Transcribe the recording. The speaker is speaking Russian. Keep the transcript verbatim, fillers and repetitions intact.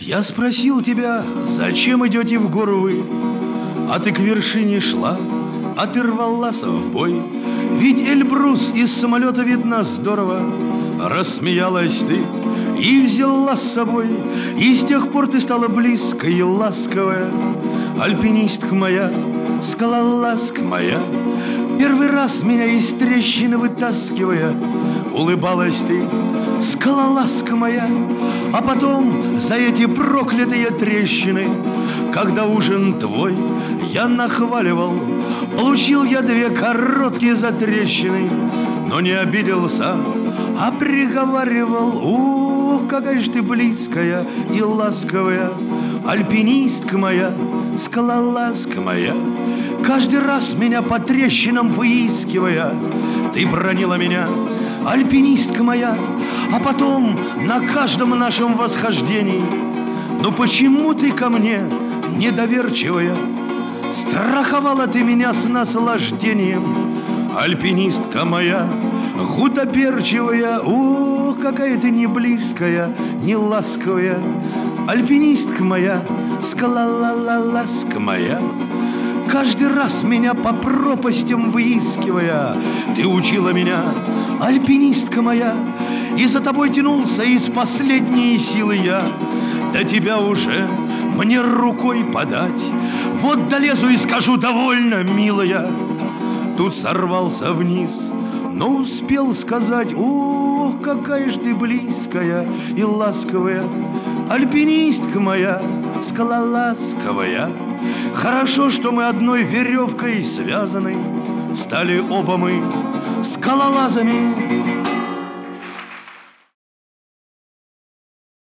Я спросил тебя, зачем идете в гору вы? А ты к вершине шла, а ты рвалась в бой. Ведь Эльбрус из самолета видно здорово. Рассмеялась ты и взяла с собой. И с тех пор ты стала близкая и ласковая. Альпинистка моя, скалолазка моя. Первый раз меня из трещины вытаскивая, улыбалась ты, скалолазка моя. А потом за эти проклятые трещины, когда ужин твой я нахваливал, получил я две короткие затрещины. Но не обиделся, а приговаривал: ух, какая ж ты близкая и ласковая, альпинистка моя, скалолазка моя. Каждый раз меня по трещинам выискивая, ты бронила меня, альпинистка моя. А потом на каждом нашем восхождении: ну почему ты ко мне недоверчивая? Страховала ты меня с наслаждением, альпинистка моя, гутоперчивая. Ух, какая ты не близкая, не ласковая, альпинистка моя, скалолазка моя. Каждый раз меня по пропастям выискивая, ты учила меня, альпинистка моя. И за тобой тянулся из последней силы я. До тебя уже мне рукой подать. Вот долезу и скажу: довольно, милая. Тут сорвался вниз, но успел сказать: ох, какая ж ты близкая и ласковая, альпинистка моя, скалолазковая. Хорошо, что мы одной веревкой связаны, стали оба мы скалолазами.